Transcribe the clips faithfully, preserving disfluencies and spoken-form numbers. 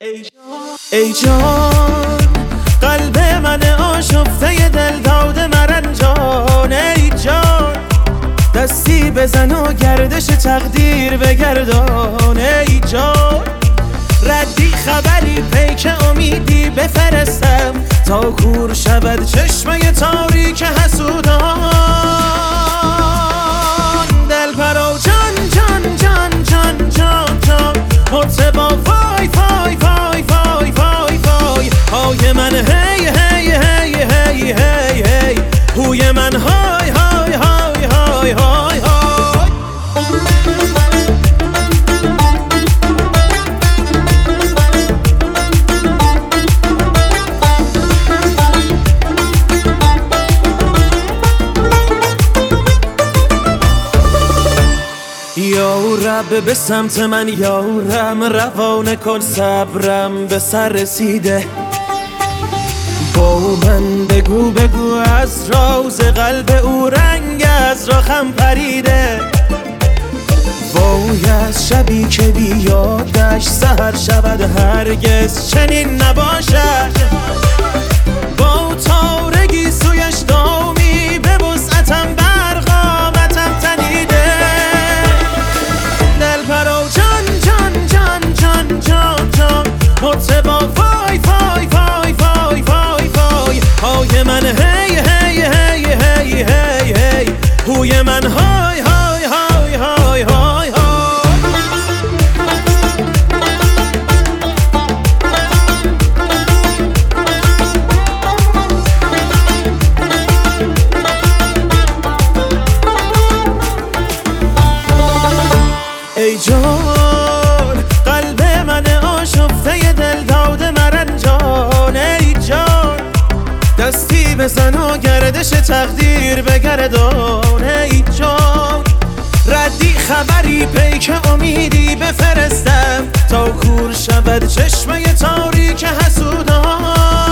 ای جان قلب من آشفته دل داده مرنجان، ای جان دستی بزن و گردش تقدیر بگردان، ای جان ردی خبری پیک امیدی بفرستم تا کور شود چشمه تاریک حسودان. دل پرو جان جان جان جان جان جان مرتبا وای وای وای وای وای وای های من هی هی هی هی هی هی هوی من های های های های های های. یا رب به سمت من یارم، روانه کن صبرم به سر رسیده. با من بگو بگو از راز قلب او رنگ از راخم پریده. وای از شبی که بیادش سحر شود هرگز چنین نباشد. با تارگی سویش دامی به وسعتم برقامتم تنیده. دل پرو جان جان جان جان جان جان مرتبا وای وای وای وای وای وای های من هی هی هی هی هی هی هوی من های های های های های های. ای جان قلب من آشفته دل داده مرنجان، ای جان دستی بزن و گردش تقدیر بگردان، ای جان ردی خبری پیک امیدی بفرستم تا کور شود چشمه تاریک حسودان.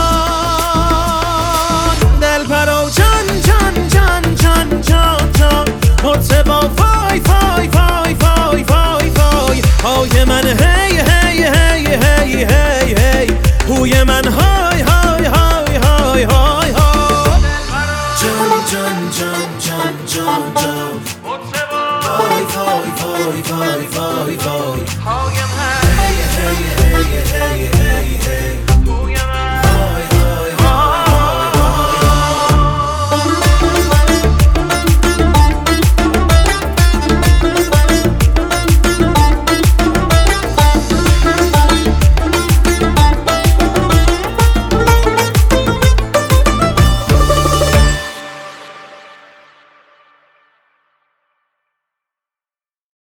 دل پرو جان جان جان جان جان جان مرتبا وای وای وای وای وای وای های من هی هی هی هی هی هی هوی من های